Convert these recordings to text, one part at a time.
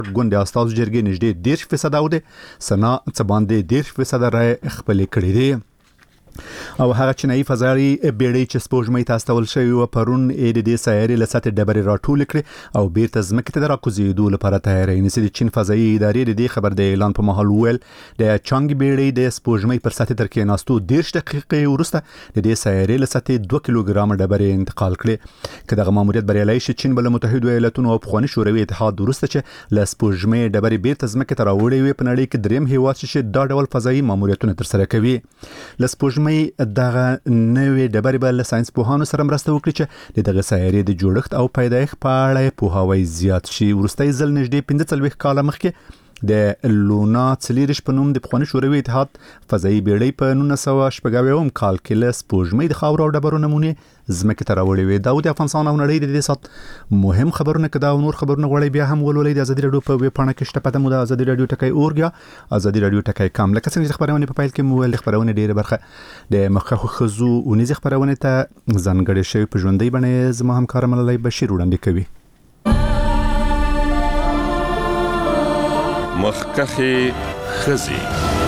ګوند استازو جرګې نږدې 10% او د سنا څه باندې 10% رای خپل کړی دی. او هغه چینایي فضایي بیړۍ چې سپوږمۍ ته استول شوی و پرون د دې سیارې له سطح ډبرې راټول کړې او بیرته ځمکې ته راکوزېدو لپاره تیاری نیسي. د چین فضایي ادارې د دې خبر د اعلان په مهال ویل د چانګ بیړۍ د سپوږمۍ پر سطح تر کېناستو 10 دقیقې وروسته د دې سیارې له سطح 2 کیلوګرام ډبرې انتقال کړې. که دغه ماموریت بریالی شي چین بل متحده ایالاتونو او پخوانی شوروي اتحاد وروسته چې له سپوږمۍ ډبرې بیرته ځمکې ته راوړې وي په نړۍ کې دریم هیواد چې دا ډول فضایي ماموریتونه ترسره کوي. له سپوږمۍ دغه نوې ډبرې به له ساينس پوهانو سره مرسته وکړي چې دغه سیارې د جوړښت او پیدایښت په اړه پوهاوی زیات شي. وروستي ځل نږدې 45 کال مخکې د لونا څلېرش په نوم د پخوانی شوروي اتحاد فضایي بیړۍ په 1990 کال کې له سپوږمۍ د خاورو او ډبرو نمونې ځمکې ته راوړې وې. دا د افغانستان او نړۍ د دې سات مهم خبرونه کدا او نور خبرونه غوړي بیا هم ولولئ د ازادي رادیو په ویب پاڼه کې شته پته مو د ازادي رادیو ټکی اورګیا ازادي رادیو ټکی کام. لکه څنګه چې خبرونه په پایل کې مو ول خبرونه ډیره برخه د مخکخو خزو اونیز خبرونه ته ځانګړې شوی په ژوندۍ باندې زما همکار ملالۍ بشیر وړاندې کوي. مخکخه خزي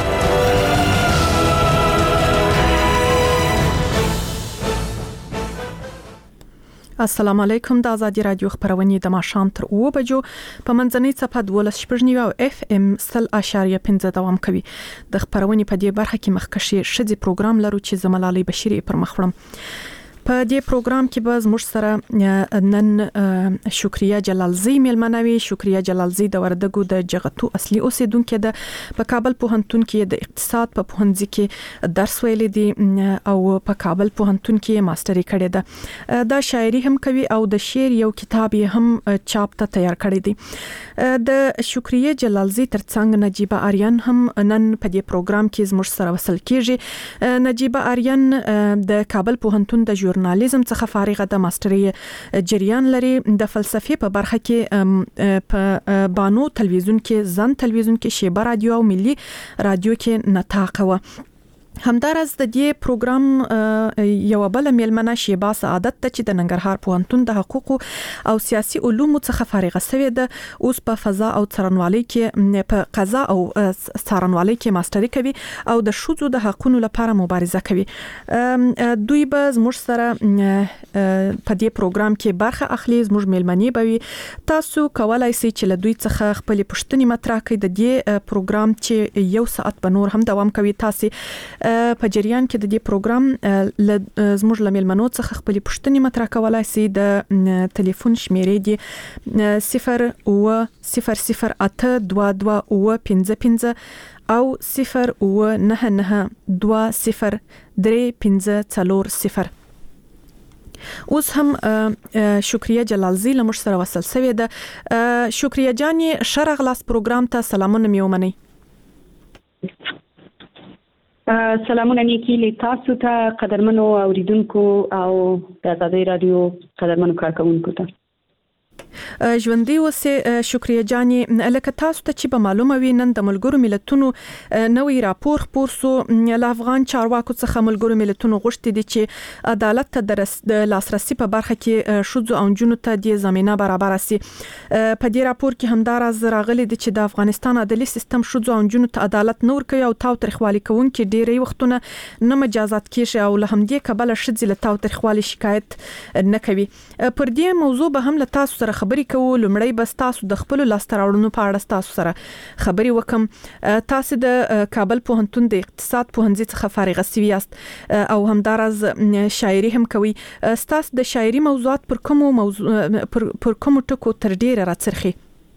السلام علیکم. د ازادي رادیو خبرونه د ماښام تر 2 بجو په منځنۍ صفحه 12.9 او FM 100.5 دوام کوي. د خبرونه په دې برخه کې مخکشي شذي پروګرام لرو چې زملالي بشيري پر مخړم. په دې پروګرام کې به زموږ سره نن شکریا جلالزی ملمنوي. شکریا جلالزی د وردګو د جغتو اصلي اوسیدونکو د په کابل پوهنتون کې د اقتصاد په پوهنځي کې درس ویلي دي او په کابل پوهنتون کې ماستري کړې ده. دا شاعري هم کوي او د شعر یو کتاب هم چاپ ته تیار کړی دی. د شکریا جلالزی ترڅنګ نجيبه آریان هم نن په دې پروګرام کې زموږ سره وصل کیږي. نجيبه آریان د کابل پوهنتون د ژورنالیزم څخه فارغه د ماستري جریان لري. د فلسفې په برخه کې په بانو تلویزیون کې زن تلویزیون کې شیبه رادیو او ملي رادیو کې نطاق و. همدارس د دې پروګرام یو بل ملمنه شیبه سعادت ته چې د ننګرهار پوهنتون د حقوق او سیاسي علومو څخه فارغه شوې ده اوس په فضا او څارنوالۍ کې په قضا او څارنوالۍ کې ماستري کوي او د شذو د حقوقو لپاره مبارزه کوي. دوی به زموږ سره په دې پروګرام کې برخه اخلي. زموږ ملمنې به وي. تاسو کولای شئ چې له دوی څخه خپل پوښتنې مطرح کړئ. د دې پروګرام چې 1 ساعت به نور هم دوام کوي تاسو په جریان کې د دې پروګرام زموږ لملمنو څخه خپل پوښتنې مطرح کولای شي. د ټلیفون شمیرې دي 000822255 او 099920350. اوس هم شکریا جلالزی له موږ سره وصل شوې ده. شکریا جاني شرغلاس پروګرام ته سلامونه میومنئ. سلامونه نیکی له تاسو ته قدرمنو اوریدونکو او د ازادي رادیو قدرمنو کارکونکو ته. ژوندۍ اوسه شکریا جاني. لکه تاسو ته چې به معلومه وي نن د ملګرو ملتونو نوې راپور خپور سو. له افغان چارواکو څخه ملګرو ملتونو غوښتي دي چې عدالت ته د لاسرسي په برخه کې شذو او جنونو ته د ضمانت برابر شي. په دې راپور کې همداراز راغلي دي چې د افغانستان عدالي سیستم شذو او جنونو ته عدالت نور کوي او تاو ترخوالي کوونکي ډېری وختونه نه مجازات کیږي او له همدې کبله شذ له تاو ترخوالي شکایت نه کوي. پر دې موضوع به هم له تاسو سره خبرې کوو. لومړی بس تاسو د خپل لاستراوړنو په اړه تاسو سره خبرې وکم. تاسو د کابل پوهنتون د اقتصاد پوهنځي څخه فارغه شوي یاست او همداراز شاعري هم کوي. تاسو د شاعري موضوعات پر کوم ټکو تر ډیره راڅرخي؟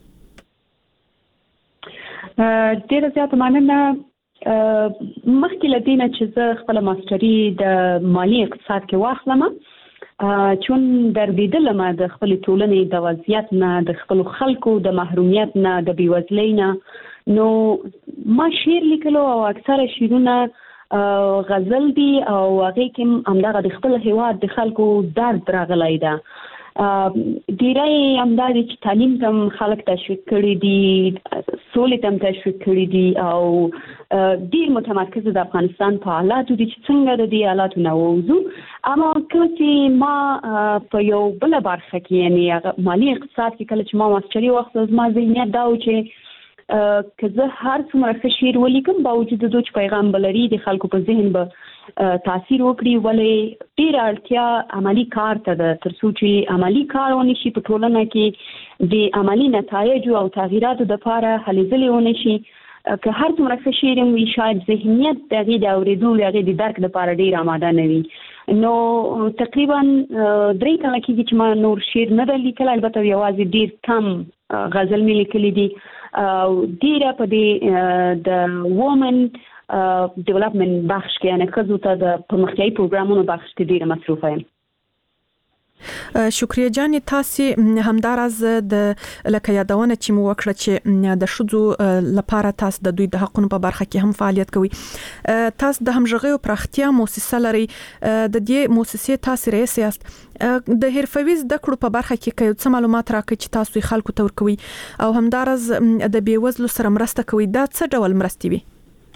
ډیره زیاته مننه. مخکې له دې نه چې زه خپل ماستري د مالي اقتصاد کې واخلم چون دردیدلم د خپل ټولنې د وضعیت نه د خپل خلکو د محرومیت نه د بیوزلۍ نه نو ما شعر لیکلو او اکثره شعرونه غزل دي او هغه کې همدغه د خپل هیواد د خلکو درد راغلی ده. ډیری همداري چې تعلیم کم خلک تشویق کړي دي سولې تم تشویق کړی دي او ډیر متمرکز د افغانستان په حالاتو دي چې څنګه د دې حالاتو نه ووځو. اما کله چې ما په یو بل برخه کې یعنی مالی اقتصاد کې کله چې ما ماستري وخت زما ذهنیت دا و چې که زه هر څومره ښه شعر ولیکم باوجود د دوی پیغام بلري د خلکو په ذهن به تاثیر وکړي ولې ډیر اړتیا عملی کار ته ده ترڅو چې عملی کار ونی شي په ټولنه کې د عملی نتایج او تغییراتو لپاره هلې ځلې ونی شي. که هر څومره ښه شعر وي شاید ذهنیت دغه د اوریدو دغه د درک لپاره ډیر آماده نه وي. نو تقریبا 3 کاله کې چې ما نور شعر نه د لیکل البته یوازې ډیر کم غزل مې لیکلي دي او ډیره په دې د وومن ډیولپمنٹ بخش کې یعنی ښځو ته د پرمختیایي پروګرامونو بخش کې ډیره مصروفه یم. شکریه جان تاسو همدارز د لکه یادونه چې مو وکړه چې د شذو لپاره تاسو د دوی د حقونو په برخه کې هم فعالیت کوي. تاسو د همغږي او پراختیا مؤسسه لري. د دې مؤسسې تاسو رئیس یاست. د حرفوي زده کړو په برخه کې کوم څه معلومات راکړي چې تاسو خلکو ته ورکوي او همدارز د بیوزلو سره مرسته کوي. دا څه ډول مرستې وي؟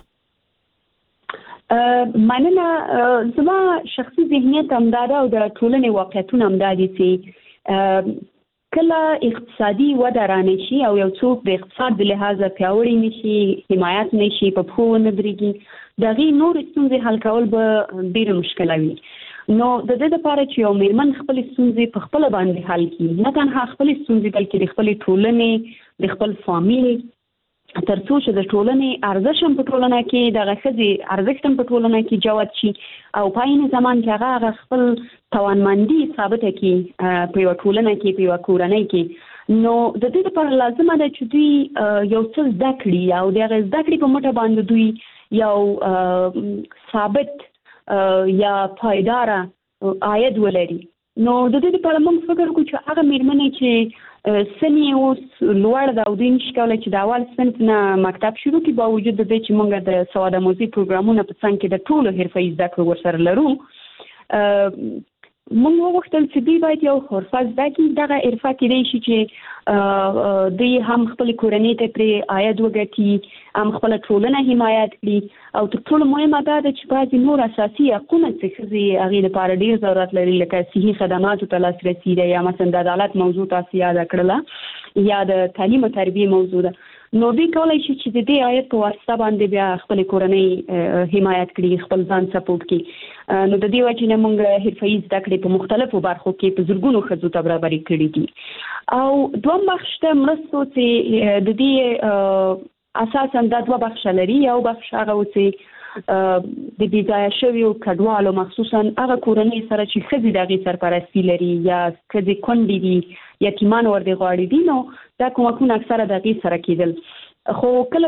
مننه. زما شخصي ذهنیت همداده او د ټولنې واقعیتونه همدادي چې کله اقتصادي وده رانشي او یو څوک د اقتصاد د لحاظه پیاوړی نشي حمایت نشي په پخو نه درېږي دغه نور ستونزې حل کول به ډیر مشکل وي. نو د دې لپاره چې یو میرمن خپل ستونزې په خپل باندې حل کړي نه تنها خپل ستونزې بلکې د خپل ټولنې د خپل فامیل ترڅو چې د ټولنې ارزښت هم په ټولنه کې د غښځي ارزښت هم په ټولنه کې جوت شي او په عین زمان کې هغه خپل توانمندي ثابت کړي په یو ټولنه کې په یو کورنۍ کې. نو د دې لپاره لازمه ده چې دوی یو څه زده کړي او د زده کړې په مټ باندې دوی یو ثابت یا پایدار عاید ولري. نو د دې لپاره موږ فکر کوو چې هغه میرمنې چې سنی اوس لوړ دا او د نشکاله چې د اول صنف نه مکتب شروع کی باوجود د دې چې موږ د سواد آموزي پروګرامونه په څنګه کې د ټولو حرفي زده کړو ورسره لرو. موږ وغوښتل چې دوی باید یو حرفه زده کړي دغه حرفه کېدای شي چې دوی هم خپل کورنۍ ته پرې عاید وګټي هم خپل ټولنه حمایت کړي او تر ټولو مهمه دا ده چې بعضې نور اساسي حقونه چې ښځې هغې لپاره ډېر ضرورت لري لکه صحي خدماتو ته لاسرسي ده یا مثلا د عدالت موضوع تاسو یاده کړله یا د تعلیم او تربیې موضوع ده. نو دوی کولی شي چې د دې عاید په واسطه باندې بیا خپل کورنۍ حمایت کړي خپل ځان سپورټ کړي. نو د دې وجې نه موږ حرفي زده کړې په مختلفو برخو کې په زرګونو ښځو ته برابري کړي دي. او دویم بخش ته مرستو چې د دې اساسا دا دوه بخشه لري. یو بخش هغه و چې د بېځایه شویو کډوالو مخصوصا هغه کورنۍ سره چې ښځې د هغې سرپرستي لري یا ښځې کونډې دي یتیمان ورته غواړي دي نو دا کومکونه اکثره د هغې سره کېدل. خو کله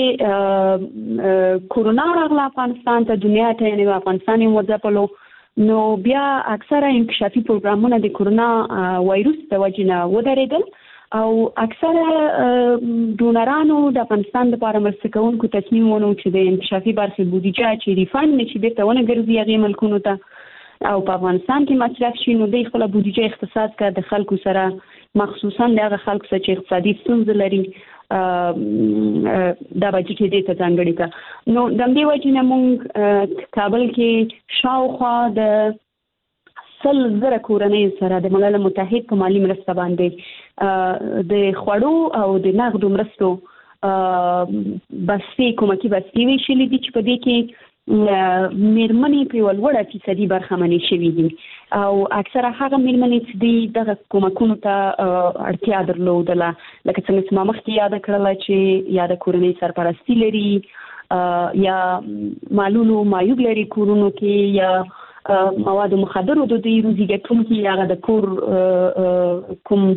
چې کورونا راغله افغانستان ته دنیا ته یعنې افغانستان یې وځپلو نو بیا اکثره انکشافي پروګرامونه د کورونا وایروس د وجې نه ودرېدل او اکثره ډونرانو د افغانستان لپاره مرسته کوونکو تصمیم ونیو چې د انکشافي برخې بودیجه چې ریفاند نشي بیرته ونه ګرځي هغې ملکونو ته او په افغانستان کې مصرف شي نو دوی خپله بودیجه اختصاص کړه د خلکو سره مخصوصا د هغه خلکو سره چې اقتصادي ستونزې لري دا بجټ دې ته ځانګړی کړه. نو د همدې وجې نه موږ کابل کې شاوخوا د 100,000 کورنۍ سره د ملل متحد په مالي مرسته باندې د خوړو او د نغدو مرستو بستې کومکي بستې ویشلې دي چې په دې کې میرمنې په یوه لوړه فیصدي برخمنې شوي دي او اکثره هغه میرمنې چې دوی دغه کومکونو ته اړتیا درلودله لکه څنګه چې ما مخکې یاده کړله چې یا د کورنۍ سرپرستي لري یا مالونو معیوب لري کورونو کې یا مواد مخدرو د دوی روزي ګټونکي هغه د کور کوم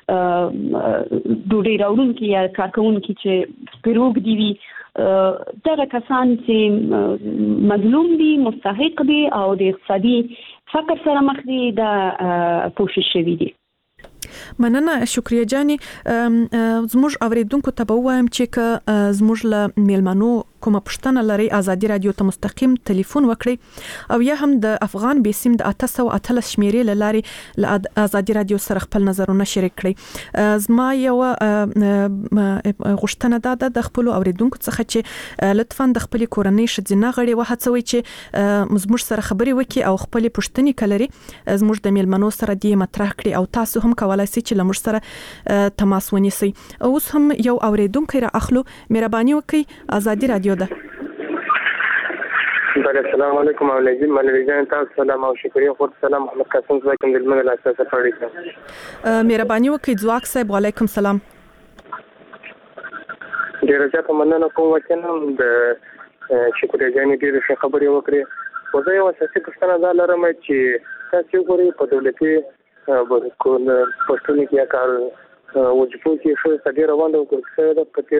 ډوډۍ راوړونکي یا کارکوونکي چې پیروګ دي وي دغه کسان چې مظلوم دي مستحق دي او د اقتصادي فقر سره مخ دي دا کوشش شوی دي. مننه شکریه جاني. زموږ اوریدونکو ته به وایم چې زموږ له میلمنو کومه پوښتنه لري ازادي رادیو ته مستقیم ټلیفون وکړئ او یا هم د افغان بیسیم د 813 شمیرې لاري ازادي رادیو سره خپل نظرونه شریک کړئ. زما یو غوښتنه ده د خپل اوریدونکو څخه چې لطفاً د خپل کورنۍ شذینه غړي وهڅوي چې زموږ سره خبري وکړي او خپل پوښتنې کلري زموږ د میلمنو سره دی مطرح کړي او تاسو هم کولای شئ چې لمر سره تماس ونیسئ. اوس هم یو اوریدونکو را اخلو. مهرباني وکړئ ازادي رادیو ده. السلام علیکم علیکم ملویجان تاسو سلام او شکریہ خود سلام محمد قاسم زکم د المنزل اساسه پړی. مهرباني وکړئ ځواک صاحب. وعلیکم سلام. ډیر زیات مننه کوم چې نن د شکریہ جانې ډیر ښه خبرې وکړې. زه یو اساسي پوښتنه دا لرم چې تاسو ګورئ په دولتي پښتون کې کار وظیفو کې ښه ډیر روانه وکړه د پتیر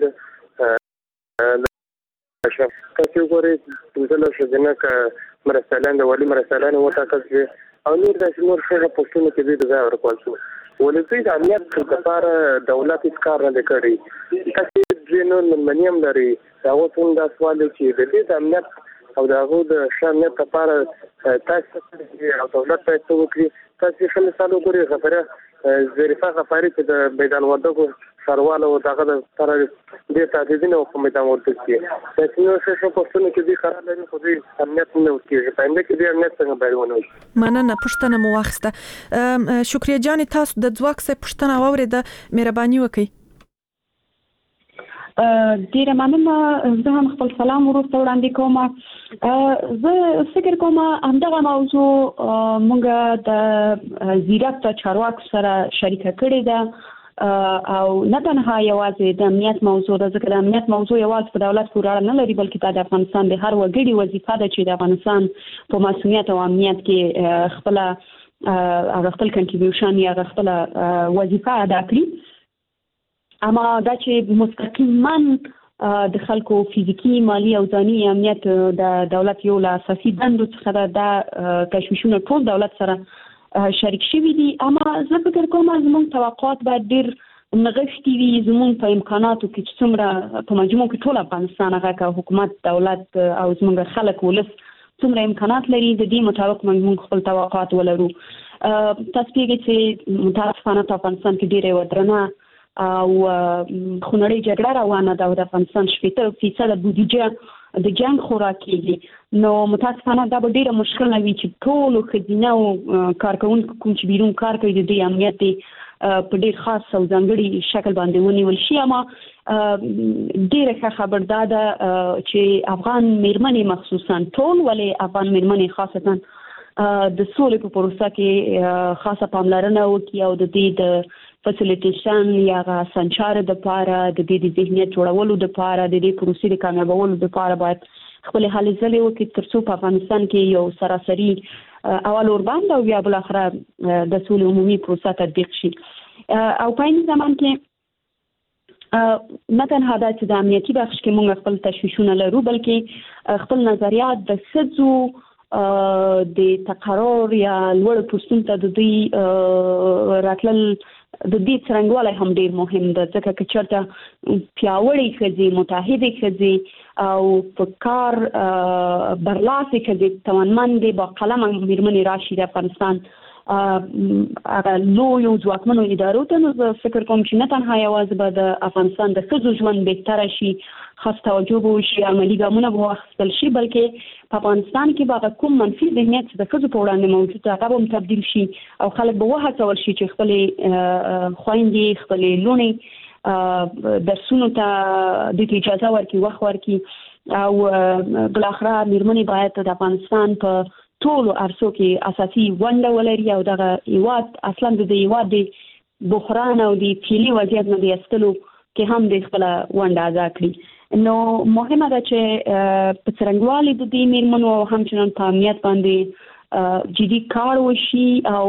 تاسو ګورئ دغه شذنه ک مرسلان د ولی مرسلان وټاکل شي او نور د نور څه پښتون کې د ځای ورکول شو. ولې د امنیت لپاره دولت هیڅ کار نه کوي. تاسو جنون منیم لري دا اوسم دا سوال چې د دې امنیت او دغه د شامل لپاره تاسو او دولت ته وکړي. تاسو څه مثال وګورئ خبره ظریفه غفاری چې د میدان وردګو سرواله او دغه تر دې تعدیدینه په میدان وردګ کې تاسو نو څه پوښتنه کې دي خبره لري خو دې امنیت نه وکړي. په انده کې دې امنیت څنګه بیانونه وي. مننه پوښتنه مو واخسته. شکریہ جان تاسو د ځواک څخه پوښتنه واورید. مهرباني وکړئ. ډیره مننه. زه هم خپل سلام ورته وړاندې کوم. زه فکر کوم همدغه موضوع مونږ د زیرات چارواکو سره شریکه کړې ده او نه تنها یوازې د امنیت موضوع ده، ځکه د امنیت موضوع یوازې په دولت پورې اړه نه لري بلکې دا د افغانستان د هر وګړي وظیفه ده چې د افغانستان په مسؤلیت او امنیت کې خپل کنټریبیوشن یا خپل وظیفه ادا کړي. اما دا چې مستقیما د خلکو فزیکی مالی او ځاني امنیت د دولت یو له اساسي دندو څخه دا تشویشونه ټول دولت سره شریک شوي دي. اما زه فکر کوم زموږ توقعات باید ډېر نغښتي وي زموږ په امکاناتو کې چې څومره په مجموع کې ټول افغانستان هغه حکومت دولت او زموږ خلک ولس څومره امکانات لري د دې مطابق موږ خپل توقعات ولرو. تاسو پیږئ چې متاسفانه په افغانستان کې ډېره ودرنه او خونړۍ جګړه روانه ده او د افغانستان 70% بودیجه د جنگ خوراک کیږي. نو متاسفانه دا به ډیره مشکل وي چې ټول خزینه او کارکونکو کوم چې بیرون کار کوي د امنیت په ډیر خاص او ځانګړي شکل باندې ونیول شي. اما ډیره ښه خبر ده چې افغان میرمنې مخصوصا ټول ولې افغان میرمنې خاصتا د سولې په پروسه کې خاصه پاملرنه وکړي او د دې د فسیلیټیشن یا سنچار د لپاره د دې د ذهنیت جوړولو د لپاره د دې پروسې د کامیابولو د لپاره باید خپل هلې ځلې وکړي ترڅو په افغانستان کې یو سراسري اول اوربند او بیا بل اخره د سولې عمومي پروسه تطبیق شي. او په این زمان کې نه تنها دا چې د امنیتي بخش کې موږ خپل تشویشونه لرو بلکې خپل نظریات د ښځو د تقرر یا لوړ پوستون ته د دوی راتلل د دې څرنګوالی هم ډیر مهم ده ځکه چې چېرته پیاوړې ښځې متحدې ښځې او په کار برلاسې ښځې توانمندې باقلمه میرمنې راشي د افغانستان هغه لویو ځواکمنو ادارو ته نو زه فکر کوم چې نه تنها یوازې به د افغانستان د ښځو ژوند بهتره شي خاص توجه به وشي عملي ګامونه به واخیستل شي بلکې په افغانستان کې به کوم منفي ذهنیت چې د ښځو په وړاندې موجود دی هغه به هم تبدیل شي او خلک به وهڅول شي چې خپلې خویندې خپلې لوڼې درسونو ته دې اجازه ورکړي وخت ورکړي او بالاخره میرمنې باید د افغانستان په ټولو عرصو کې اساسي ونډه ولري او دغه هیواد اصلا د هیواد د بحران او د فعلي وضعیت نه د ایستلو کې هم د خپل ونډه ادا کړي. نو مهمه ده چې په څرنګوالي د دې میرمنو او همچنان په امنیت باندې جدي کار وشي او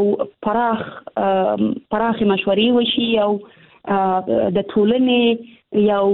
پراخ مشورې وشي او د ټولنې یو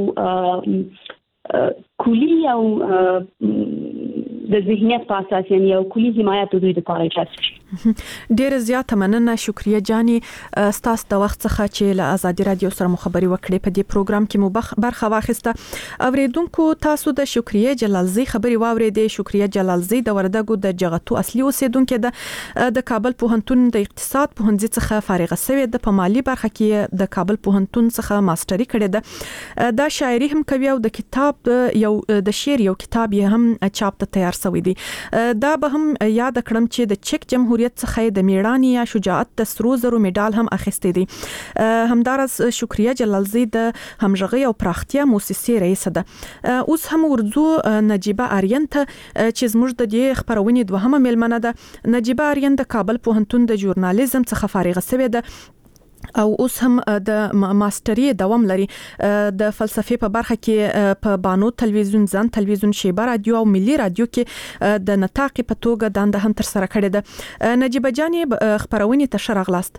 کلی او د ذهنیت په اساس یو کلی حمایت دوی د لپاره ایجاد شي. ډیر زیات مننه شکریه جاني ستاسو د وخت څخه چې له ازادي رادیو سره مخابري وکړې په دې پروګرام کې مو برخه واخیسته اوریدونکو تاسو د شکریه جلالزی خبري واوریدې شکریه جلالزی د وردګو د جغتو اصلي اوسیدونکو د کابل پوهنتون د اقتصاد پوهنځي څخه فارغه شوې د په مالی برخه کې د کابل پوهنتون څخه ماستري کړې ده د شاعري هم کوي او د کتاب د شعر یو کتاب یې هم چاپ ته تیار شوی دی دا به هم یاد کړم چې د چک جمهوریت څخه د میړانې یا شجاعت د سرو زرو میډال هم اخیستی دی همدارس شکریه جلالزی د همغږي او پراختیا مؤسسې رئیس ده اوس هم ورځو نجيبه آرین ته چې زموږ د دې خبرونې دوهمه ملمنه ده نجيبه آرین د کابل پوهنتون د ژورنالیزم څخه فارغه شوې ده او اوس هم د ماستري دوام لري د فلسفې په برخه کې په بانو تلویزیون ځان تلویزیون شیبه رادیو او ملي رادیو کې د نطاق په توګه دنده هم تر سره کړې ده نجيبه جاني خبرونه ته شرغلاست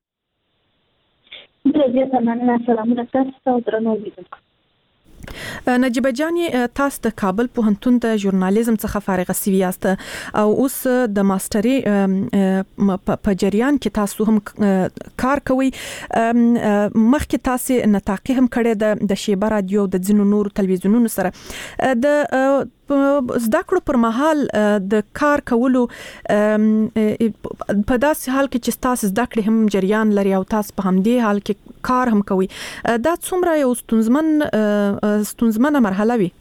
د دې تمنه سلامونه تاسو ته درنو لیدونکو نجيبه جاني تاسو د کابل پوهنتون د ژورنالیزم څخه فارغه شوی یاست او اوس د ماستري په جریان کې تاسو هم کار کوي مخکې تاسو نطاقي هم کړی د شیبه رادیو د ځینو نور تلویزیونونو سره د زده کړو پر مهال د کار کولو په داسې حال کې چې تاسو زده کړې هم جریان لري او تاسو په همدې حال کې کار هم کوي دا څومره یو ستونزمنه مرحله وي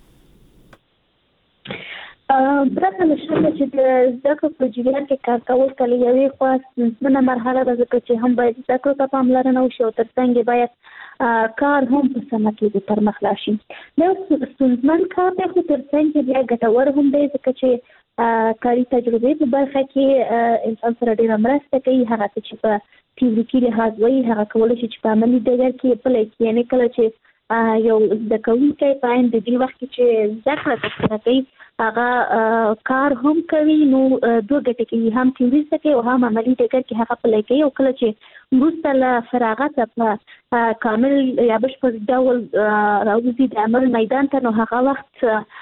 برته نشته چې د زده کړو په جریان کې کار کول کله یوې خاص ستونزمنه مرحله ده چې هم باید زده کړو ته پاملرنه وشي او ترڅنګ باید کار هم په سمه کې پر مخ لاړ شي دا ستونزمن کار دی خو ترڅنګ بیا ګټور هم دی ځکه چې کاري تجربې په برخه کې انسان سره ډېره مرسته کوي هغه چې په تیوریکي لحاظ وایي هغه کولی شي چې په عملي ډګر کې پلی کړي یعنې کله چې یو زده کوونکی په عین د دې وخت کې چې زده کړه ترسره کوي هغه کار هم کوي نو دوه ګټې کوي هم تیوري زده کوي او هم عملي ډګر کې هغه پلی کوي او کله چې وروسته له فراغته په کامل یا بشپړ ډول راوځي د عمل میدان ته نو هغه وخت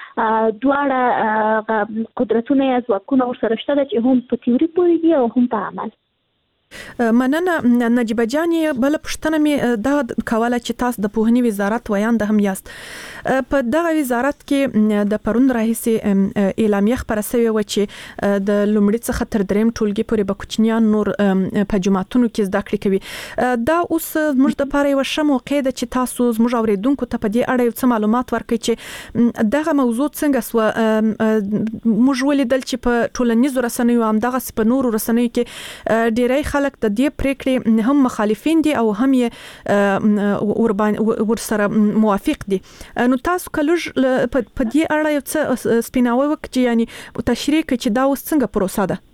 دواړه قدرتونه یا ځواکونه ورسره شته چې هم په تیوري پوهېږي او هم په عمل مننه نجيبه جاني بل پښتنه می دا کوله چې تاسو د پوهنې وزارت ویاند هم یاست په دغه وزارت کې د پرون راهیسي اعلامیه خبره شوې و چې د لومړي څخه تر دریم ټولګي پورې به کوچنیان نور په جماعتونو کې زده کړې کوي دا اوس موږ د پاره یو ښه موقع ده چې تاسو موږ اوریدونکو ته په دې اړه یو څه معلومات ورکړئ چې دغه موضوع څنګه سو موږ ولیدل چې په ټولنیزو رسنیو هم دغه په نورو رسنیو کې ډېری خلک د دې پریکړې هم مخالفین دي او هم یې ورسره موافق دي نو تاسو کله په دې اړه یو څه سپیناوي وکړي یعنی تشریح کړئ چې دا اوس څنګه پروسه ده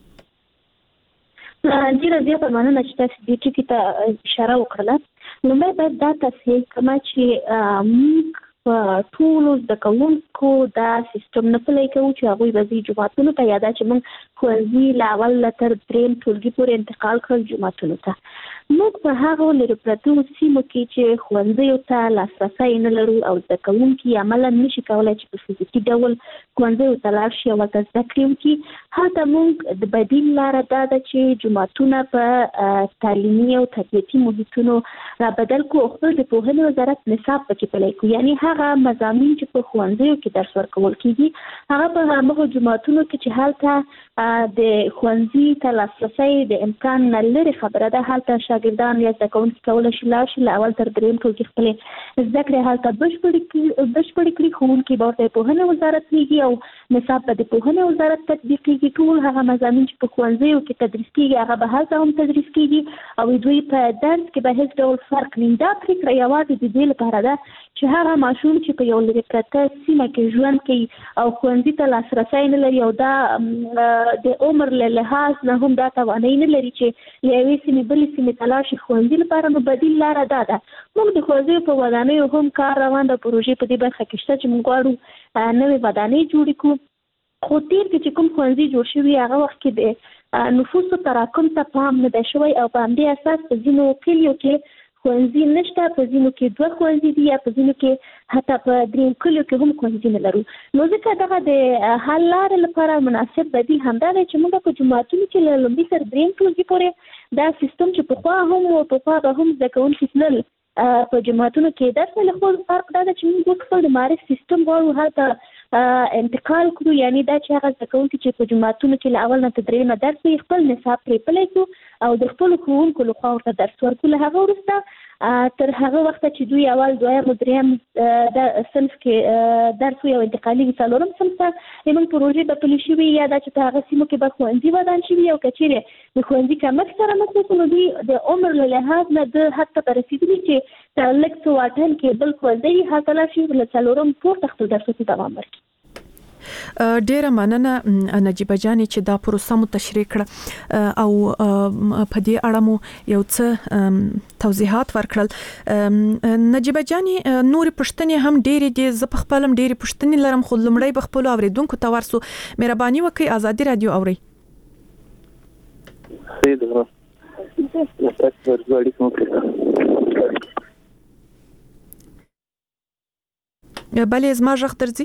ډیره زیاته مننه چې تاسو دې ټکي ته اشاره وکړه لومړی باید دا تصحیح کړم چې موږ په ټولو زده کوونکو دا سیستم نه پلی کوو چې هغوی به ځي جوماتونو ته یا دا چې موږ ښوونځي له اول تر دریم ټولګي پورې انتقال کړل جوماتونو ته موږ په هغو لرې پرتو سیمو کې چې ښوونځیو ته لاسرسی نه لرو او زده کوونکي عملا نشي کولی چې په فزیکي ډول ښوونځیو ته لاړ شي او هلته زده کړې وکړي هلته موږ د بدیل لاره دا ده چې جوماتونه په تعلیمي او تربیتي محیطونو رابدل کړو او خپل د پوهنې وزارت نصاب پکې پلی کړو یعنې هغه مضامین چې په ښوونځیو کې درس ورکول کېږي هغه په همغو جوماتونو کې چې هلته د ښوونځي ته لاسرسی د امکان نه لرې خبره ده هلته شاګردان یا زده کوونکي کولی شي لاړ شي له اول تر دریم ټولګي خپلې زده کړې هلته بشپړې کړي ښوونکي به ورته د پوهنې وزارت لیږي او نصاب به د پوهنې وزارت تطبیقېږي ټول هغه مضامین چې په ښوونځیو کې تدریس کېږي هغه به هلته هم تدریس کېږي او دوی په درس کې به هېڅ ډول فرق نه دا پرېکړه یوازې د دې لپاره ده چې هغه ماشوم چې په یو لرې پرته سیمه کې ژوند کوي او ښوونځي ته لاسرسی نه لري او دا د عمر له لحاظ نه هم دا توانایي نه لري چې له یوې سیمې بلې سیمې ته لاړ شي ښوونځي لپاره نو بدیل لاره دا ده موږ د ښوونځیو په ودانیو هم کار روان ده پروژې په دې برخه کې شته چې موږ غواړو نوې ودانۍ جوړې کړو خو تېر کې چې کوم ښوونځي جوړ شوي هغه وخت کې د نفوسو تراکم ته پام نه دی شوی او په همدې اساس په ځینو کلیو کې ښوونځي نشته په ځینو کې 2 ښوونځي دي یا په ځینو کې حتی په دریم کلیو کې هم ښوونځي نه لرو. نو ځکه دغه د حل لارې لپاره مناسب بدیل همدا دی چې موږ په جوماتونو کې له لومړي تر دریم ټولګي پورې دا سیستم چې پخوا به هم زده کوونکي تلل په جوماتونو کې درس له خو فرق دا دی چې موږ خپل د معرف سیستم غواړو هلته انتقال کړو، یعنی دا چې هغه زده کوونکي چې په جوماتونو کې له اول نه تر درېیمه درس کوي خپل نصاب پرې پلی کړو او د خپلو ښوونکو لخوا ورته درس ورکړو. له هغه وروسته تر هغه وخته چې دوی اول دویم او دریم صنف کې درس وي او انتقالي وي څلورم صنف ته زموږ پروژې به پلي شوي یا دا چې په هغه سیمو کې به ښوونځي ودان شوي او که چیرې د ښوونځي کمښت سره مخ شو نو دوی د عمر له لحاظ نه د حد ته به رسېدلي چې تر لږ څه واټن کې بل ښوونځی هلته لاړ شي له څلورم پورته خپل درسونو ته دوام ورکړي. ډیره مننه نجیبه جانې چې دا پروسه مو تشریح کړه او په دې اړه مو یو څه توضیحات ورکړل. نجیبه جانې نور پښتنې هم ډېرې دي، زه په خپل هم ډېرې پښتنې لرم خو لمړی به خپل اوریدونکو ته ورسو. مهرباني وکړئ ازادي رادیو اورئ. بلې زما غږ درځي؟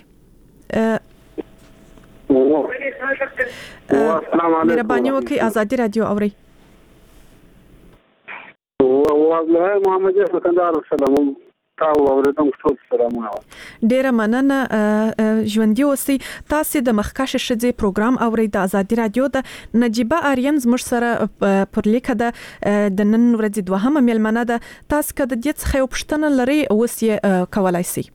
مهرباني وکړئ ازادي رادیو اورئ. محمد سکندر سلام تاسو اوریدونکو ټول سلامونه. ډیره مننه ژوندۍ اوسئ. تاسو د مخکښ ښځې پروګرام اورئ د ازادي رادیو. د نجیبه آرین زموږ سره پر لیکه ده د نن ورځې دوهمه میلمنه ده. تاسو که د دې څخه یو پوښتنه لرئ اوس یې کولی شئ.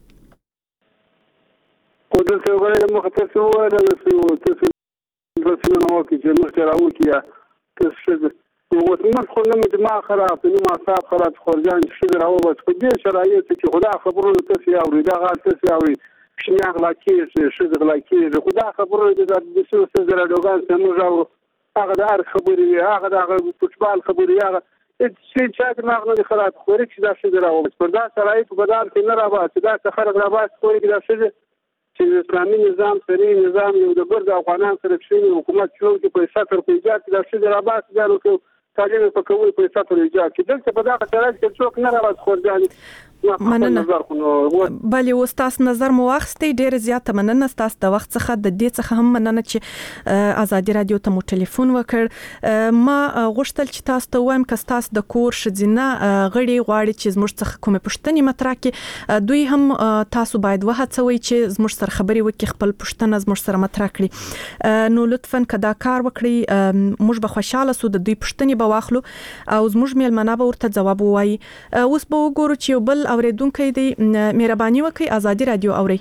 دلته وایي مختصر وایي تاسو نو کې چې مخکې راوځي یا تاسو وطن خو نه دماغ خراب نه معصاب خراب خورجان چې راوځي په دې شرایط کې خدا خبرونه تاسو اوري دا غا تاسو اوري شنه اخلاقي شې اخلاقي خدا خبرونه د څه څه زره دوغان سمجاو هغه د خبري هغه د فوتبال خبري هغه چې دماغ نه خراب خوري چې دا څه راوځي په دا شرایط په بدل کې نه راوځي دا خلک راوځي خوري دا څه چې اسلامي نظام سری نظام یو د ګرد افغانان سره چې حکومت چلو کې پیسې تر پیجات د څه درابات دالو کې تعلیم په کومه پیسې تر ایجاد کې دلته په دغه شرایط کې څوک نه راوځي خورځاني مننه. بلې اوس تاسو نظر مو واخیستی، ډېر زیاته مننه تاسو د وخت څخه. د دې څخه هم مننه چې ازادي رادیو ته مو ټلیفون وکړ. ما غوښتل چې تاسو ته وایم که تاسو د کور ښځینه غړي غواړي چې زموږ څخه کومې پوښتنې مطرح کړي دوی هم تاسو باید وهڅوئ چې زموږ سره خبرې وکړي، خپل پوښتنه زموږ سره مطرح کړي. نو لطفاً که دا کار وکړي موږ به خوشاله سو، د دوی پوښتنې به واخلو او زموږ میلمنه به ورته ځواب ووایي. اوس به وګورو چې یو بل اوریدونکي دی. مهرباني وکړئ ازادي رادیو اورئ.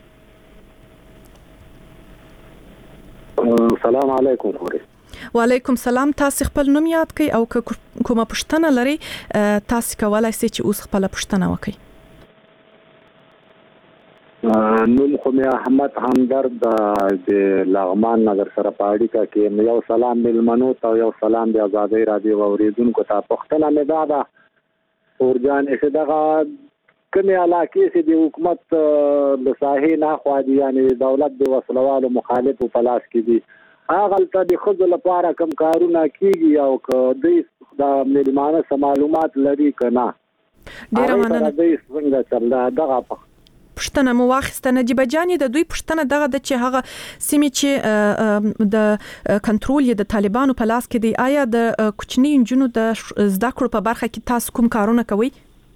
السلام علیکم. وعلیکم السلام. تاسو خپل نوم یاد کړئ او کومه پوښتنه لرئ تاسو کولای شئ چې اوس خپل پوښتنه وکړئ. نوم خو مې احمد همدرد د لغمان نظر سره پاړی کې یو سلام ملمنو ته یو سلام د ازادي رادیو اوریدونکو ته. پوښتنه مې دا ده اورجان چې دغه کومې علاقې چې د حکومت د ساحې نه خوا دي یعنی دولت د وسلوالو مخالفو په لاس کې دي هغه ته د ښځو لپاره کوم کارونه کیږي او که دوی د میلمانه معلومات لري که نه؟ ډېره مننه. دوی څنګه چل دغه پوښتنه مو واخیسته. نجیبه جانې د دوی پوښتنه دغه ده چې هغه سیمې چې د کنټرول یې د طالبانو په لاس کې دی آیا د کوچني نجونو د زده کړو په برخه کې تاسو کوم کارونه کوئ؟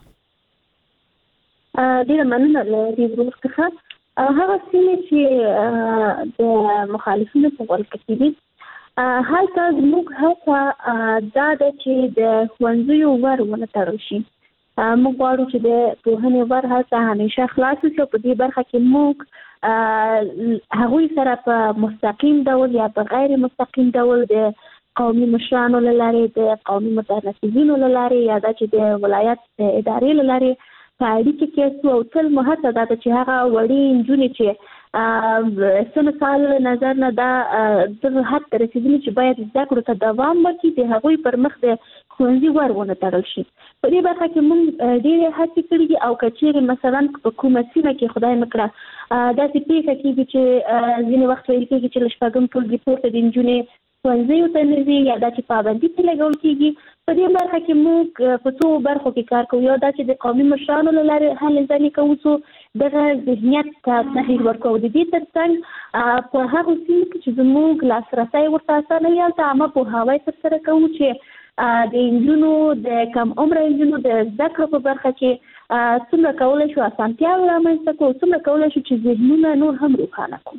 ډیره مننه له دې ورڅخه. هغه سیمې چې د مخالفینو په ولکه کې دي هلته زموږ هڅه دا ده چې د ښوونځیو ور ونه تړل شي. موږ غواړو چې د پوهنې ور هڅه همیشه خلاص شي. په دې برخه کې موږ هغوی سره په مستقیم ډول یا په غیر مستقیم ډول د قومي مشرانو له لارې د قومي متنفذینو له لارې یا دا چې د ولایت ادارې له لارې په اړیکه کې څو تل مهته دا چې هغه وړي نجونې چې سن سال نظر نه دا د حد رسیدلي چې باید زده کړو ته دوام ورکړي د هغوی پر مخ د ښوونځي ور ونه تړل شي. په دې برخه کې موږ ډېرې هڅې کړي دي او که چیرې مثلا په کومه سیمه کې خدای نه کړه داسې پېښه کېږي چې ځینې وخت ویل کېږي چې له شپږم ټولګي پورته د نجونې ښوونځیو ته نه ځي یا دا چې پابندي پرې لګول کېږي. په دې برخه کې موږ په څو برخو کې کار کوو. یو دا چې د قومي مشرانو له لارې هلې ځلې کوو څو دغه ذهنیت ته تغییر ورکوو. د دې ترڅنګ په هغو سیمو کې چې زموږ لاسرسی ورته اسانه وي هلته عامه پوهاوی ترسره کوو چې د نجونو د کم عمره نجونو د زده کړو په برخه کې څومره کولی شو اسانتیاوې رامنځته کړو، څومره کولی شو چې ذهنونه نور هم روښانه کړو.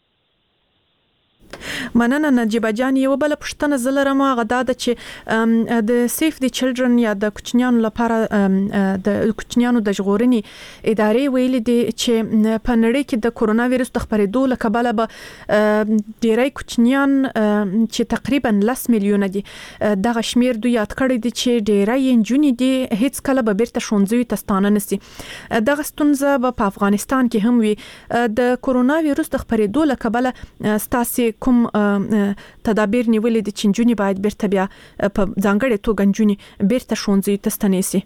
مننه نجیبه جان. یو بل پښتنه زلرم هغه دا چې د سیف دی چلډرن یا د کوچنیانو لپاره د کوچنیانو د ژغورنې ادارې ویل دي چې په نړۍ کې د کورونا وایرس د خپرېدو له کبله به ډېری کوچنیان چې تقریبا 10 میلیونه دي دغه شمیر دوی یاد کړی دي چې ډېری نجونې دي هیڅ کله به بیرته ښوونځیو ته ستانه نشي. دغه ستونزه په افغانستان کې هم وي. د کورونا وایرس د خپرېدو له کبله ستاسو کوم تدابیر نیولې دي چې نجونې باید بیرته بیا په ځانګړې توګه نجونې بیرته ښوونځیو ته ستنې شي؟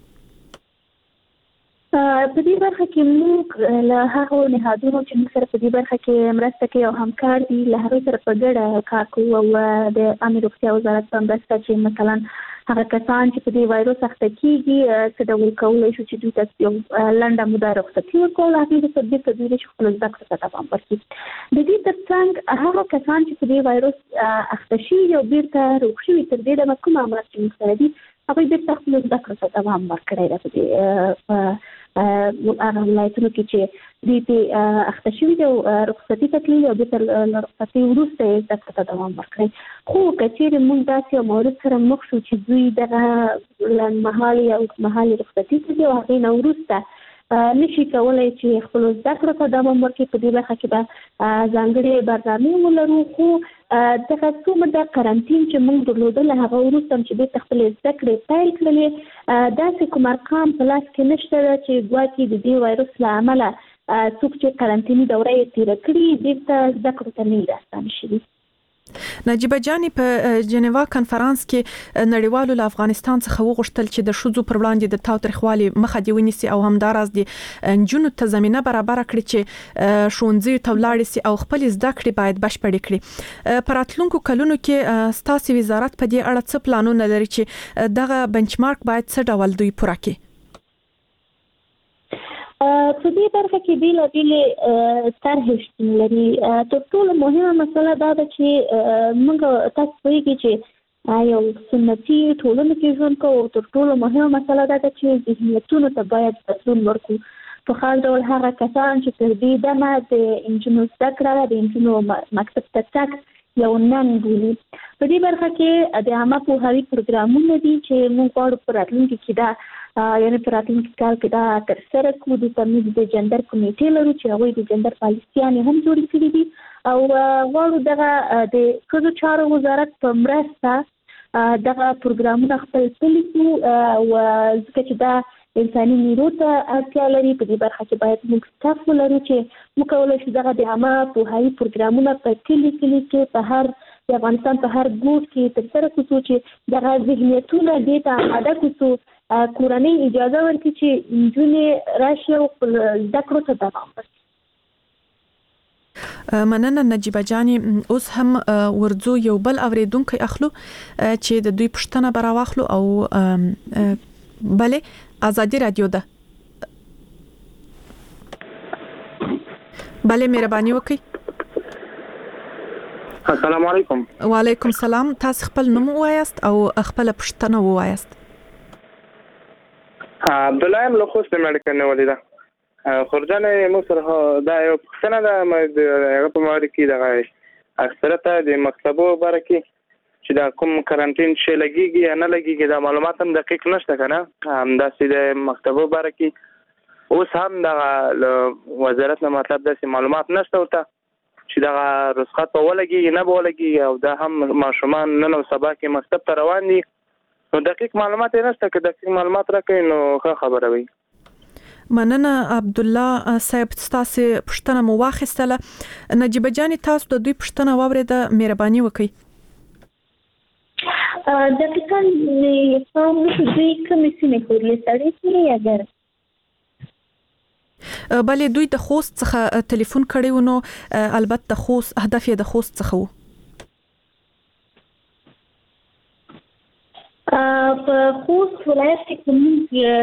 په دې برخه کې موږ له هغو نهادونو چې موږ سره په دې برخه کې مرسته کوي او همکار دي له هغوی سره په ګډه کار کوو او د عامه روغتیا وزارت په مرسته چې مثلا هغه کسان چې په دې وایرس اخته کیږي څه ډول کولی شو چې دوی ته یو لنډه موده رخصتي ورکول، هغوی ته بیرته دوی چې خپلو زده کړو ته دوام ورکړي. د دې ترڅنګ هغه کسان چې په دې وایرس اخته شوي او بیرته روغ شوي تر دې دمه کوم عملیات چې موږ سره دي هغوی بیرته خپلو زده کړو ته دوام ورکړی دی. هغه ولایتونو کې چې دوی پرې اخته شوي دي او رخصتي ته تللي او بیرته له رخصتي وروسته یې زده کړو ته دوام ورکړی. خو که چیرې موږ داسې یو مورد سره مخ شو چې دوی دغه لنډمهالې یا اوږدمهالې رخصتي ته دي او هغې نه وروسته نشي کولی چې خپلو زده کړو ته دوام ورکړي، په دې برخه کې به ځانګړې برنامې ولرو. خو دغه څو موده قرنطین چې موږ درلودل هغه وروسته چې بیرته خپلې زده کړې پیل کړلې داسې کوم ارقام په لاس کې نشته چې ګواکې د دې وایرس له امله څوک چې قرنطیني دوره یې تېره کړي بیرته زده کړو ته نه راستانه شوي. نجیبه جان په جنیوا کنفرانس کې نړیوالو له افغانستان څخه وغوښتل چې د ښځو پر وړاندې د تاوتریخوالي مخه دې ونیسي او همداراز د نجونو ته زمینه برابر کړي چې ښوونځیو ته ولاړ شي او خپل زده کړې باید بشپړې کړي. په راتلونکو کلونو کې ستاسو وزارت په دې اړه څه پلانونه لري چې دغه بنچمارک باید څه ډول دوی پوره کړي؟ په دې برخه کې بیلابېلې طرحې شتون لري. تر ټولو مهمه مسله دا ده چې موږ تاسو پوهېږئ چې یو سنتي ټولنه کې ژوند کوو. تر ټولو مهمه مسله دا ده چې ذهنیتونو ته باید بدلون ورکړو. په خاص ډول هغه کسان چې تر دې دمه د نجونو زده کړه د نجونو مکتب ته تګ یو ننګ بولي. په دې برخه کې د عامه پوهاوي پروګرامونه دي چې موږ غواړو په راتلونکي کې دا یعنې په راتلونکي کال کې دا ترسره کړو. د تمیز د جندر کمیټې لرو چې هغوی د جندر پالیسیانې هم جوړې کړي دي او غواړو دغه د ښځو چارو وزارت په مرسته دغه پروګرامونه خپل پلي کړو او ځکه چې دا انساني نیرو ته اړتیا لري. په دې برخه کې باید موږ سټاف ولرو چې موږ کولی شو دغه د عامه پوهاوي پروګرامونه په کلي کې په هر د افغانستان په هر ګوټ کې ترسره کړو چې دغه ذهنیتونه دې ته آماده کړو کورنۍ اجازه ورکړي چې نجونې راشي او خپل زده کړو ته دوام ورکړي. مننه نجیبه جانې. اوس هم ورځو یو بل اوریدونکی اخلو چې د دوی پوښتنه به راواخلو او بله آزادي رادیو ده. بله مهرباني وکړئ. السلام علیکم. وعلیکم السلام. تاسو خپل نوم وایاست او خپل پوښتنه وایاست؟ عبدالله له خوست امریکا نه ولیدا. خورجان مصر دا یو پښتنه ده هغه په موري کې دغه اکثرته د مکتبو برکې چې دا کوم قرنطین چې لګيږي یا نه لګيږي دا معلومات هم دقیق نشته کنه. همداسې د مکتبو برکې اوس هم د وزارت نه مطلب داسې معلومات نشته ورته چې دا رخصت په ولګي نه بولګي او دا هم ماشومان نن او سبا کې مکتب ته روان دي. نو دقیق معلومات نشته که دقیق معلومات راکړي نو ښه خبره وي. مننه عبدالله صاحب تاسو پوښتنه مو واخیستله. نجیبه جان تاسو د دوی پوښتنه واورېده مهرباني وکړئ. دقیقاً فهم نشو دوی کومې سیمې خورلې سړې سیمې یا ګرم؟ بله دوی د خوست څخه تلیفون کړی و نو البته خوست هدف یې د خوست څخه و. په خوست ولایت کې کومې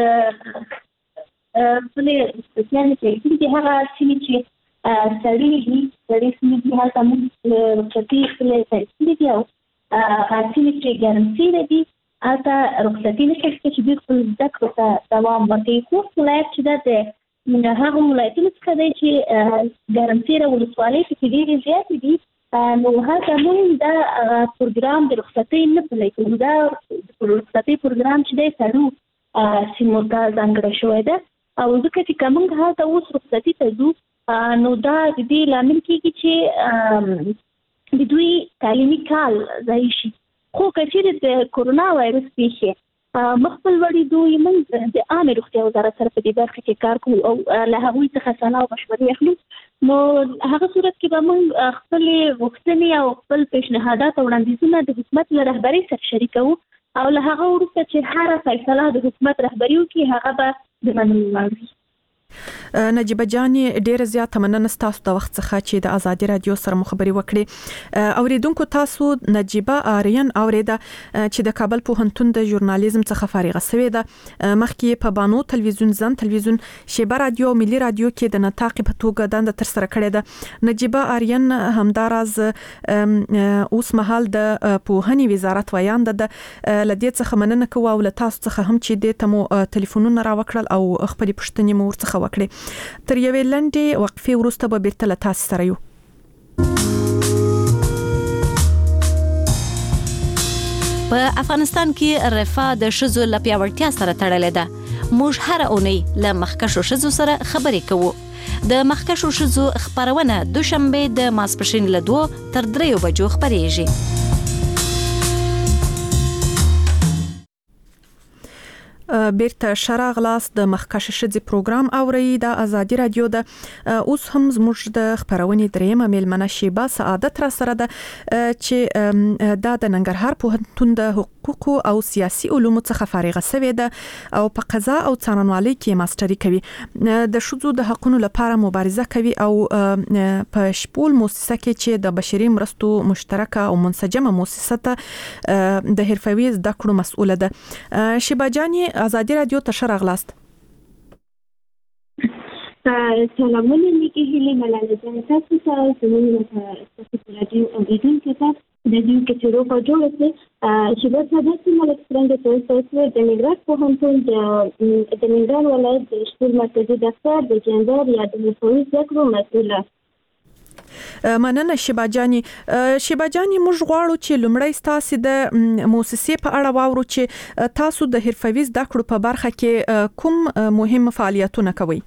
خپلې سپیشلانې چې هغه سیمې چې سړې دي سیمې دي هلته موږ رخصتي خپلې سیمې دي او سیمې چې ګرم سیمې دي هلته رخصتي نشته چې دوی خپل زده کړو ته دوام ورکوي. خوست ولایت چې دا د هغه ولایتونو څخه دی چې ګرم سیره ولسوالۍ پکې ډېرې زیاتې دي، نو هلته موږ دا پروګرام د رخصتۍ نه پلی کوو. دا رخصتۍ پروګرام چې دی سړو سیمو ته ځانګړی شوی ده او ځکه چې که موږ هلته اوس رخصتي ته ځو نو دا د دې لامل کېږي چې د دوی تعلیمي کال ضایع شي. خو که چېرې د کورونا وایرس پیښې مخفل وړي دوی موږ د عامې روغتیا وزارت سره په دې برخه کې کار کوو او له هغوی څخه صلاح او مشورې اخلو. نو هغه صورت کې به موږ خپلې غوښتنې او خپل پیشنهادات او وړاندیزونه د حکومت له رهبرۍ سره شریکوو او له هغه وروسته چې هره فیصله د حکومت رهبري وکړي هغه به د منلو وړ وي. نجیبه جانې ډیره زیاته مننه ستاسو د وخت څخه چې د ازادي رادیو سره مو خبرې وکړې. اوریدونکو تاسو نجیبه آریان اوریده چې د کابل پوهنتون د ژورنالیزم څخه فارغه شوې ده. مخکې په بانو تلویزیون زم تلویزیون شیبه رادیو ملي رادیو کې د نطاق په توګه دنده تر سره کړې ده. نجیبه آریان همداراز اوس مهال د پوهنې وزارت ویاند ده. لدې څخه مننه کوو او له تاسو څخه هم چې د تمو ټلیفونونه راوکړل او خپل پوښتنې مو ورڅخه وکړي. تر یوې لنډې وقفې وروسته به بیرته له تاسو سره یو. په افغانستان کې رفاه د ښځو له پیاوړتیا سره تړلې ده. موږ هر اونۍ له مخکښو ښځو سره خبرې کوو. د مخکښو ښځو خبرونه دوشنبه د ماسپښین له 2 تر 3 بجو خبرېږي. بیرته شراغ لاس د مخکښ ښځې پروګرام اوري د ازادي رادیو ده. اوس هم زموږ د خبرونې دریمه میلمنه شیبه سعادت را سره ده چې دا د ننګرهار پوهنتون د حقوقو او سیاسي علومو څخه فارغه شوې ده او په قضا او څارنوالۍ کې ماستري کوي. د ښځو د حقوقو لپاره مبارزه کوي او په شپول مؤسسه کې چې د بشري مرستو مشترکه او منسجمه مؤسسه ته د حرفوي زده کړو مسؤله ده. شیبه جانې ازادي رادیو ته شراغلاست. سلامونه لیکي هلي ملاله جان تاسو ته زموږ تاسو رادیو اوریدونکو ته د دې کې چې روغ جوړ شي چې په تاسو ملک څنګه تاسو د ننګرهار پوهنتون د ننګرهار ولایت د شپږ مرکزي دفتر د جندر یا د حرفوي زده کړو مسؤله. مننه شیبه جانې. شیبه جانې موږ غواړو چې لومړی ستاسو د مؤسسې په اړه واورو چې تاسو د حرفوي زده کړو په برخه کې کوم مهم فعالیتونه کوئ.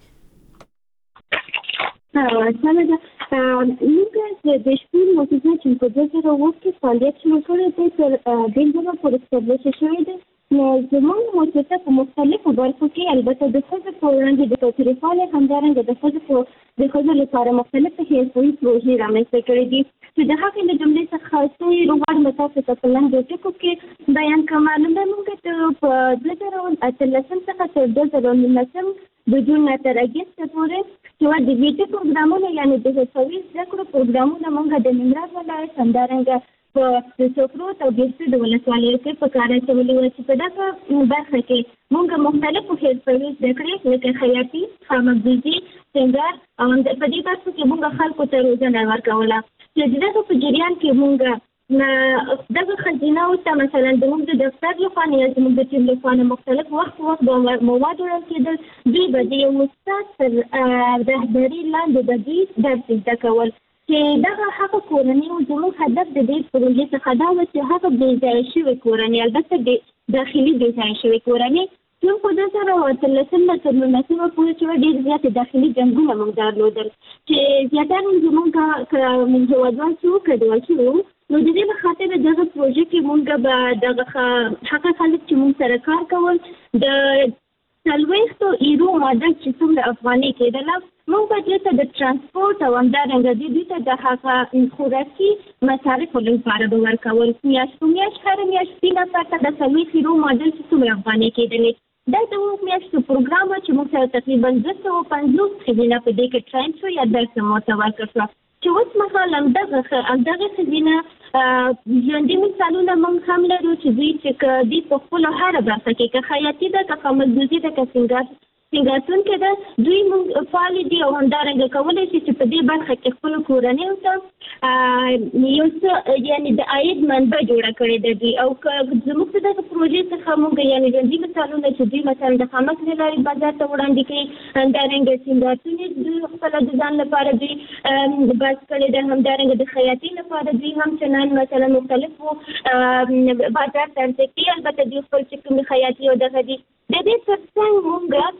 سمه ده. موږ د شپږ مؤسسې چې په 2020 کې فعالیت شروع کړی دی تر دغه پورې استابلیش شوی دی. نو زموږ مؤسسه په مختلفو برخو کې البته د ښځو په وړاندې د تاوتریخوالي همدارنګه د ښځو لپاره مختلفې حرفوي پروژې رامنځته کړې دي چې د هغې له جملې څخه څو یې غواړم تاسو ته په لنډو ټکو کې بیان کړم. لومړی موږ په 2018 څخه تر 2019 د جون نه تر اګست پورې چې د ویډیو پروګرامونو یعنې د حرفوي زده کړو پروګرامونه موږ د ننګرهار ولایت همدارنګه په سوکروت او بیرته د ولسوالیو کې په کار اچولي وو چې په دغه برخه کې موږ مختلفو حرفوي زده کړې لکه خیاطي، خامکدوزي، سینګار او په دې برخو کې موږ خلکو ته روزنه ورکوله. چې دغه په جریان کې موږ دغه خزینه ورته مثلا زموږ د دفتر لخوا یا زموږ د ټیم لخوا مختلف وخت به مواد وړل کېدل. دوی به د یو استاد تر رهبري لاندې به دوی درس زده کول چې دغه هغه کورنۍ زموږ هدف د دې پروژې څخه دا و چې هغه بې ځایه شوې کورنۍ البته د داخلي بې ځایه شوې کورنۍ چې په 2013 تر 19 پورې چې ډېر زیات داخلي جنګونه موږ درلودل چې زیاتره زموږ هېوادوال چې وکړل شو. نو د دې په خاطر دغه پروژې کې موږ به دغه هغه خلک چې موږ سره کار کول د 40 ایرو ماده چې څومره افغاني کېدله موږ به دې ته د ترانسپورټ او همدارنګه دې ته د هغه خوراکي مصارفو لپاره به ورکول. میاشت په میاشت هره میاشت 3 نفر ته د 40 ایرو ماده چې څومره افغاني کېدلې دا د میاشتو پروګرام چې موږ سره تقریبا 250 خزینه په دې کې ټرین شو یا درس مو ته ورکړ شو چې اوس مهال همدغه خزینه ژوندۍ مثالونه موږ هم لرو چې دوی چې دوی په خپلو هره برخه کې که خیاطي ده که خاموزي ده که سنګاتون کې ده دوی موږ فعال دي او همدارنګه کولی شي چې په دې برخه کې خپلو کورنیو ته یو څه یعنې د عاید منبع جوړه کړې ده دوی او که زموږ په دغه پروژې څخه موږ یعنې ژوندي مثالونه چې دوی مثلا د خامک له لارې بازار ته وړاندې کوي همدارنګه سنګاتون یې دوی خپله د ځان لپاره دوی بس کړی ده همدارنګه د خیاطۍ لپاره دوی هم چنان مثلا مختلفو بازار ته عرضه کوي البته دوی خپل چې کومې خیاطي او دغه دي د دې تر څنګ موږ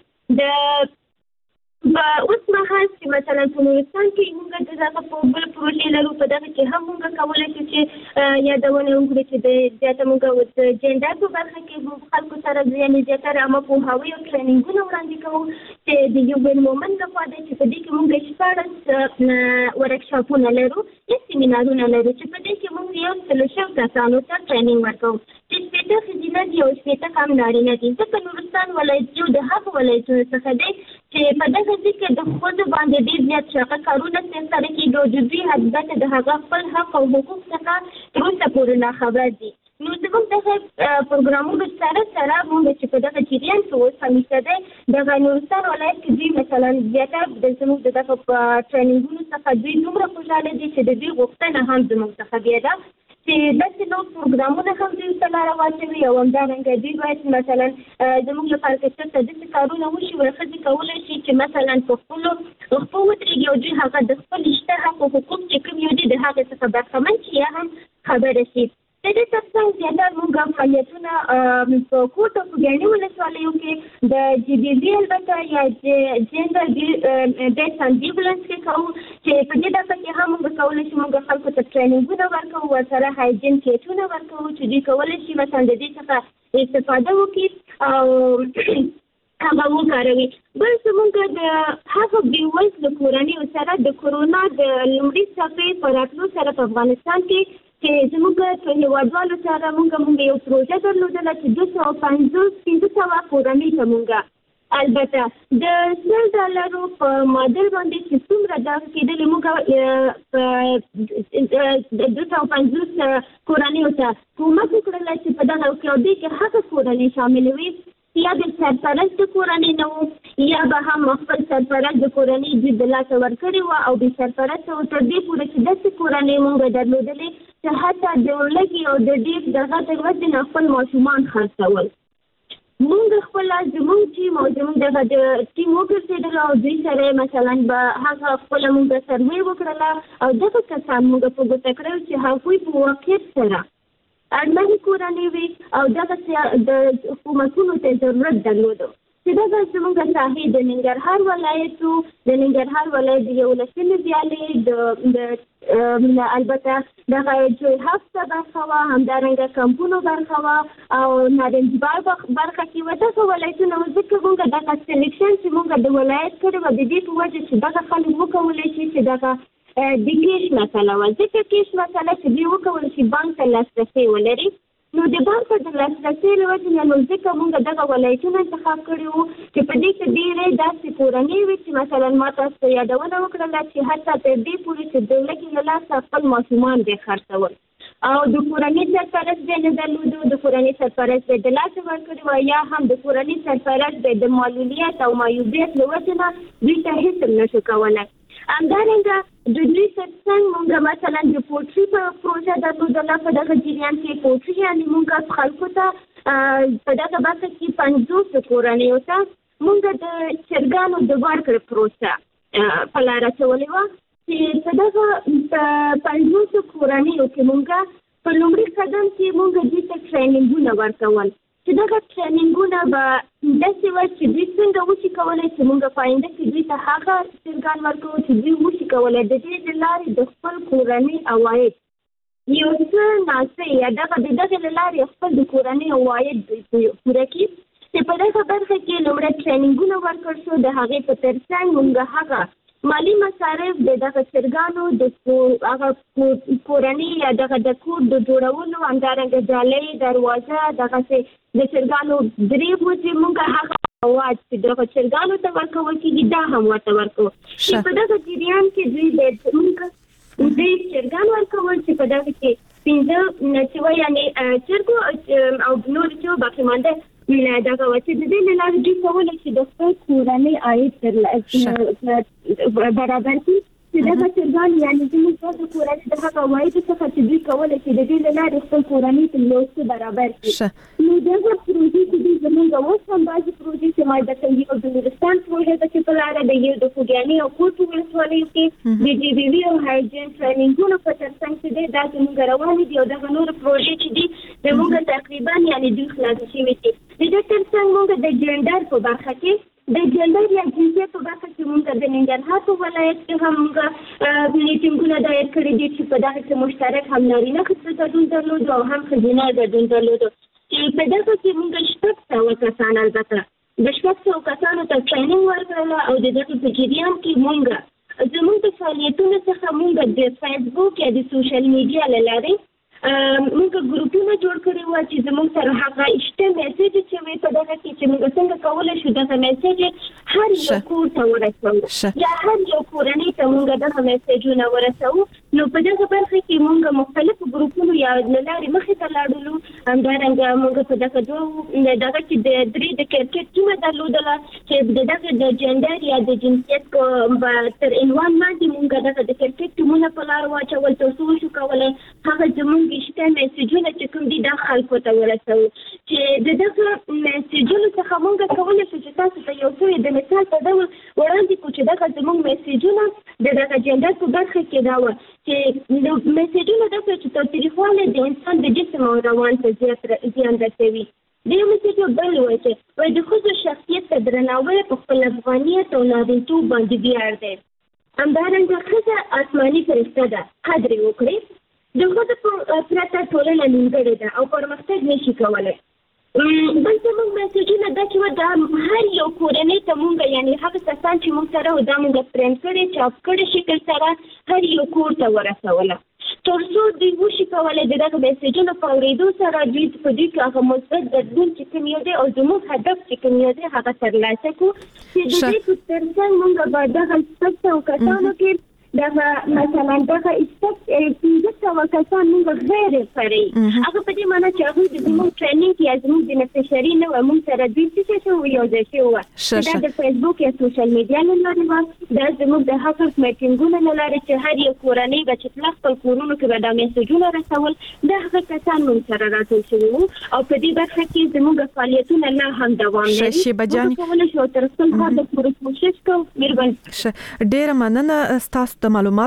اوس مهال چې مثلا په نورستان کې موږ د دغه په بل پروژې لرو په دغه کې هم موږ کولی شو چې یادونه وکړو چې د زیاته موږ د جنډر په برخه کې خلکو سره یعنې زیاتره عامه پوهاوی او ټرینینګونه وړاندې کوو چې د UN Women لخوا دی چې په دې کې موږ 14 ورکشاپونه لرو یا سیمینارونه لرو چې په دې کې موږ یو 100 کسانو ته ټرینینګ ورکوو چې 14 ښځینه دي او 14 هم نارینه دي ځکه نورستان ولایت یو د هغو ولایتونو څخه دی چې په دغه ځای کې د ښځو باندې ډېر زیات شاقه کارونه ترسره کېږي او د دوی البته د هغه خپل حق او حقوق څخه تر اوسه پورې ناخبر دي. نو زموږ دغه پروګرامونو سره موږ چې په دغه جریان کې اوس همیشه دی دغه نورستان ولایت کې دوی مثلا زیاتره د زموږ د دغه ټرینینګونو څخه دوی دومره خوشحاله دي چې د دوی غوښتنه هم زموږ څخه بیا ده چې داسې نور پروګرامونه هم دوی ته لاره واچوي او همدارنګه دوی باید مثلا زموږ لپاره که چېرته داسې کارونه وشي وایي ښځې کولی شي چې مثلا په خپلو پښو ودرېږي او دوی هغه د خپل شته حق او حقوق چې کوم یو دي د هغې څخه برخمن شي یا هم خبره شي. د دې تر څنګ زیاتره موږ فعالیتونه په کوټ او په ګاڼي ولسوالیو کې د GBV البته یا جنډر بیس امبیولنس کې کوو چې په دې دغه کې هم موږ کولی شو موږ خلکو ته ټرینینګونه ورکوو ورسره هایجین کیټونه ورکوو چې دوی کولی شي مثلا د دې څخه استفاده وکړي او هغه وکاروي. بل زموږ د هغه بیوز د کورنیو سره د کورونا د لومړي څپې په راتلو سره په افغانستان کې چې زموږ په هېوادوالو سره موږ یو پروژه درلودله چې 250 کورنۍ ته موږ البته د $100 په معادل باندې چې څومره دغه کېدلې موږ 250 کورنیو ته کومک وکړله چې په دغه کې کې هغه کورنۍ شاملې وي یا د سرپرست کورنۍ نه وو یا به هم خپل سرپرست د کورنۍ دوی د لاسه ورکړې وه او بې سرپرسته وو تر دې پورې چې داسې کورنۍ موږ درلودلې چې حتی د لږې او د ډېر دغه د وجې نه خپل ماشومان خرڅول. موږ خپله زموږ ټیم او زموږ دغه د ټیم وګرځېدل او دوی سره مثلا به هغه خپله موږ سروې وکړله او دغه کسان موږ په ګوته کړل چې هغوی په واقعیت سره اړمنې کورنۍ وي او دغه د حکومتونو ته ضرورت درلودو چې دغه زموږ ساحې د ننګرهار ولایت د ننګرهار ولایت د 11 ویالې د البته دغه جوی هفته برخه وه همدارنګه کمپونو برخه وه او نارنجبار برخه کې وه دغه ولایتونه ځکه موږ دغه سلیکشن چې موږ د ولایت کړی وه د دې په وجه چې دغه خلک وکولی شي چې دغه د کیش مسله وه ځکه کیش مسله چې دوی وکولی شي بانک ته لاسرسی ولري نو د بانک ته د لاسرسي له وجې نه نو ځکه موږ دغه ولایتونه انتخاب کړي وو چې په دې کې ډېرې داسې کورنۍ وي چې مثلا ما تاسو ته یادونه وکړله چې حتی تر دې پورې چې د لږې له لاسه خپل ماشومان دی خرڅول او د کورنۍ سرپرست دی نه درلودو د کورنۍ سرپرست دی د لاسه ورکړي وه یا هم د کورنۍ سرپرست دی د معلولیت او معیوبیت له وجې نه دوی ته هېڅ هم نشو کولی. همدارنګه د دوی تر څنګ موږ مثلا د پوټري په پروژه درلودله په دغه جریان کې پوټري یعنې موږ خلکو ته په دغه برخه کې 50 کورنیو ته موږ د چرګانو د ورکړې پروسه په لاره اچولې وه چې په دغه 50 کورنیو کې موږ په لومړي قدم کې موږ دوی ته ټرینینګونه ورکول چې دغه ټرینینګونه به داسې وه چې دوی څنګه وشي کولی چې موږ په آینده کې دوی ته هغه چرګان ورکوو چې دوی وشي کولی د دې له لارې د خپل کورنۍ عواید یو څه ناڅه یا د دغې له لارې خپل د کورنۍ عواید دوی پوره کړي چې په دغه برخه کې لومړی ټرینینګونه ورکړل شو د هغې په تر څنګ موږ هغه مالی مصارف د دغه چرګانو د هغه کورنۍ یا دغه د کور د جوړولو همدارنګه جالۍ دروازه دغسې د چرګانو درې بوجې موږ هغه مواد چې دغه چرګانو ته ورکول کېږي دا هم ورته ورکوو چې په دغه جریان کې دوی موږ چرګان ورکول چې په دغه کې دغه چې د دې لاره دوی کولای شي د خپل کورنۍ عاید برابر کړي چې دا څنګه یعنی زموږ د کورنۍ د هغه عاید څخه چې دوی کولای شي د دې لاره خپل کورنۍ ته لوست برابر کړي نو دغه پروژې چې زموږ اوس هم بعضي پروژې چې ما د کوي او د نورستان پروژې چې په لاره د یو د خوګیاني او کوټو ولسوالۍ کې د جی بي وی او هایجین ټریننګونو په ترڅنګ کې د زموږ روانې دي او دغه نور پروژې چې دي زموږ تقریبا یعنی دوی خلاص شوي دي د ترڅنګ موږ د جندر په برخه کې د جندر یا جنسیت په برخه کې موږ د ننګرهار په ولایت کې هم میټینګونه دایر کړي دي چې په دغه کې مشترک هم نارینه ګډون درلود او هم ښځینه ګډون درلود چې په دغه کې موږ 600 کسان البته د 600 کسانو ته ټریننګ ورکړل او د دغه په جریان کې موږ زموږ د فعالیتونو څخه موږ د فیسبوک یا د سوشل میډیا له لارې موږ ګروپونه جوړ کړي و چې زموږ سره هغه اشته میسج چې وي په دغه کې چې موږ څنګه کولای شو دغه میسج هر یو کور ته ورسوو یا هر یو کورنۍ ته موږ دغه میسجونه ورسوو نو په دغه برخه کې موږ مختلف ګروپونو یا لارې مخې ته لاړو همدارنګه موږ په دغه دغه کې د درې د کرکټ ټیمه درلودله چې دغه د جندر یا د جنسیت تر عنوان باندې موږ دغه د کرکټ ټیمونه په لار واچول تر څو شو کولای هغه زموږ شته میسجونه چې کوم دي د خلکو ته ورسوو چې دغه میسجونو څخه موږ کولای شو چې تاسو ته یو څه د مثال په ډول وړاندې کړو چې دغه زموږ میسجونه دغه جندر په برخه کې دا و چې میسجونه دغه چې تاریخواله د انسان د جسم او روان ته زیان رسوي د یو میسج بل وایي چې د ښځو شخصیت ته درناوی په خپل افغانیت او نارینتوب باندې ویاړ دی همدارنګه ښځه آسماني فرښته ده قدر یې وکړئ د ښځو پرته ټولنه نیمګړې ده او پرمختګ نشي کولی بل زموږ میسجونه دا چې دا هر یو کورنۍ ته موږ یعنی هغه کسان چې موږ سره دا موږ پرنټ کړي چاپ کړي شکل سره هر یو کور ته ورسوله تر څو دوی وشي کولی د دغه میسجونو په اورېدو سره دوی په دوی کې هغه مثبت بدلون چې کوم یو دی او زموږ هدف چې کوم یو دی هغه ترلاسه کړو چې د دې په ترڅنګ موږ به دغه 600 کسانو کې دغه مثلا دغه 1500 کسان موږ غیر فرعي هغه په دې معنی چې هغه د زموږ ټریننګ یا زموږ د نفشري نه و موږ سره دوی څه شو یو ځای شو دا د فیسبوک یا سوشل میډیا له لارې دا زموږ د هغه میټینګونو له لارې چې هر یو کورنۍ به چې خپل کورونو کې به دا میسجونه رسول دا هغه کسان موږ سره راټول شوي وو او په دې برخه کې زموږ فعالیتونه لا هم دوام لري موږ کولای شو تر څو د پوره کوشش کوو مهرباني ډېر مننه ستاسو د معلوماتو